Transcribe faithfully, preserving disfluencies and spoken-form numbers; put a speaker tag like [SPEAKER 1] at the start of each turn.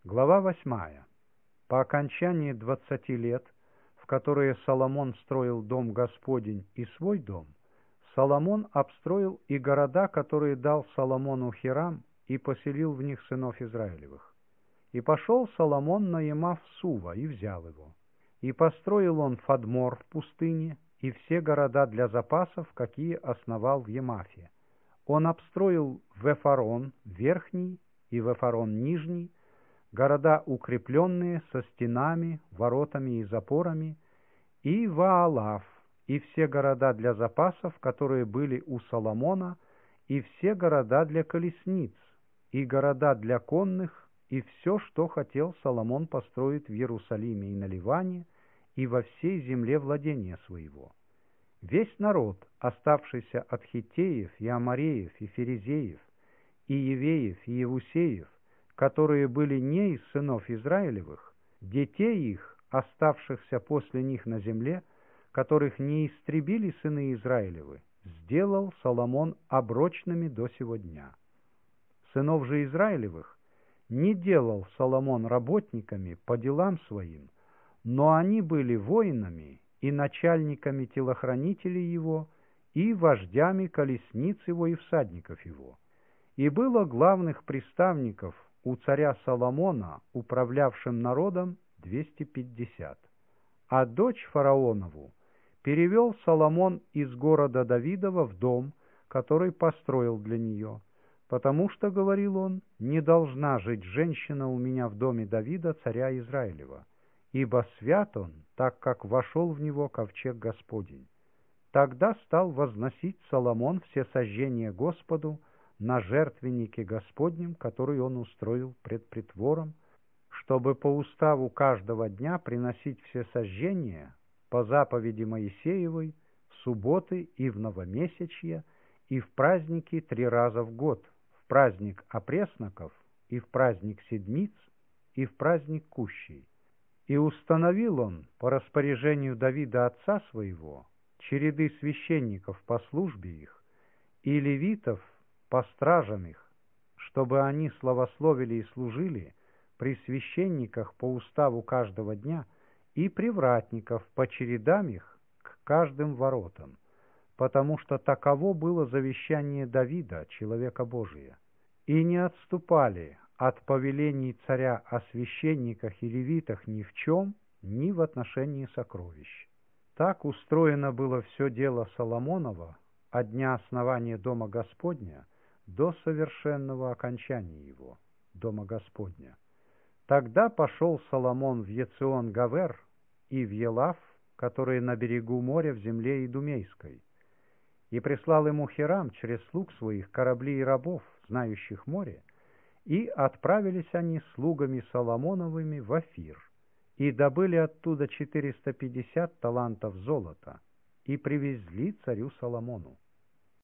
[SPEAKER 1] Глава восьмая. По окончании двадцати лет, в которые Соломон строил дом Господень и свой дом, Соломон обстроил и города, которые дал Соломону Хирам, и поселил в них сынов Израилевых. И пошел Соломон на Емав Сува и взял его. И построил он Фадмор в пустыне и все города для запасов, какие основал в Емафе. Он обстроил Вефарон верхний и Вефарон нижний, города укрепленные со стенами, воротами и запорами, и Ваалав, и все города для запасов, которые были у Соломона, и все города для колесниц, и города для конных, и все, что хотел Соломон построить в Иерусалиме и на Ливане, и во всей земле владения своего. Весь народ, оставшийся от хиттеев и амореев и ферезеев, и евеев и евусеев, которые были не из сынов Израилевых, детей их, оставшихся после них на земле, которых не истребили сыны Израилевы, сделал Соломон оброчными до сего дня. Сынов же Израилевых не делал Соломон работниками по делам своим, но они были воинами и начальниками телохранителей его, и вождями колесниц его и всадников его. И было главных приставников у царя Соломона, управлявшим народом, двести пятьдесят. А дочь фараонову перевел Соломон из города Давидова в дом, который построил для нее, потому что, говорил он, не должна жить женщина у меня в доме Давида, царя Израилева, ибо свят он, так как вошел в него ковчег Господень. Тогда стал возносить Соломон все сожжения Господу на жертвеннике Господнем, который он устроил пред притвором, чтобы по уставу каждого дня приносить все сожжения по заповеди Моисеевой в субботы и в новомесячье, и в праздники три раза в год, в праздник опресноков, и в праздник седмиц, и в праздник кущей. И установил он по распоряжению Давида отца своего череды священников по службе их и левитов по стражам их, чтобы они славословили и служили при священниках по уставу каждого дня, и привратников по чередам их к каждым воротам, потому что таково было завещание Давида, человека Божия. И не отступали от повелений царя о священниках и левитах ни в чем, ни в отношении сокровищ. Так устроено было все дело Соломонова от дня основания Дома Господня до совершенного окончания его, Дома Господня. Тогда пошел Соломон в Ецион-Гавер и в Елав, которые на берегу моря в земле Идумейской, и прислал ему Хирам через слуг своих корабли и рабов, знающих море, и отправились они слугами Соломоновыми в Офир, и добыли оттуда четыреста пятьдесят талантов золота, и привезли царю Соломону.